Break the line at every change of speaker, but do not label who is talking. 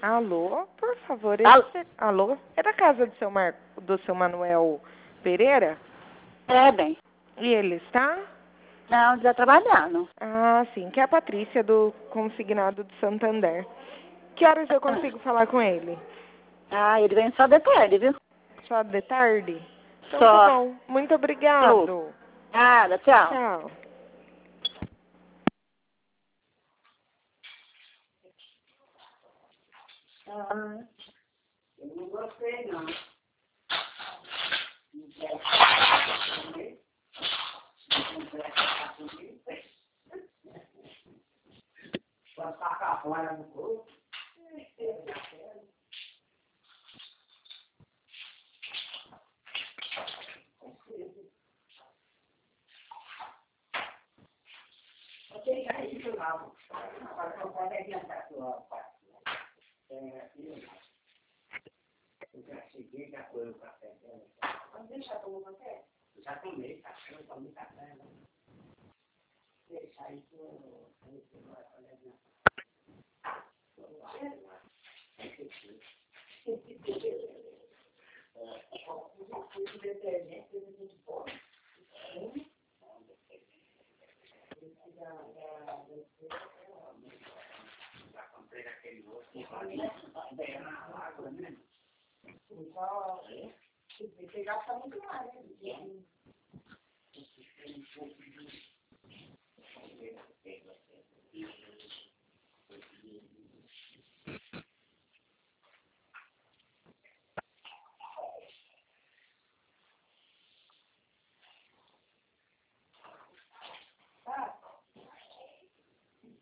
Alô, por favor,
Alô?
alô? É da casa do seu Manuel Pereira?
É, bem.
E ele está?
Não, já trabalhando.
Ah, sim, que é a Patrícia do Consignado do Santander. Que horas eu consigo falar com ele?
Ah, ele vem só de tarde, viu?
Só de tarde? Então tá
Só.
bom. Muito
Tô.
obrigado.
Nada, tchau.
Tchau.
Ah, eu não gostei, não. Pode tacar fora no corpo. Ok, aí eu lavo. Agora não pode adiantar a sua parte. Eu já cheguei, já foi o café dela. Você já tomou café? Já tomei café, eu tomei café, né? Deixa aí que eu vou fazer. Já comprei aquele outro. Só, você gasta muito mais, né?